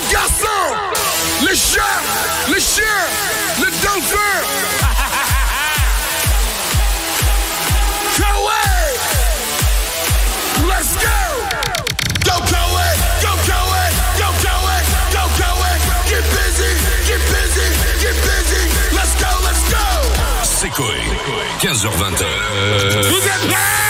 Les garçons, les chats, les chiens, les dauphins. Koé, let's go. Go Koé, go Koé, go Koé, go Koé. Get busy, get busy, get busy. Let's go, let's go. C'est Koé, 15h-20h. Vous êtes prêts?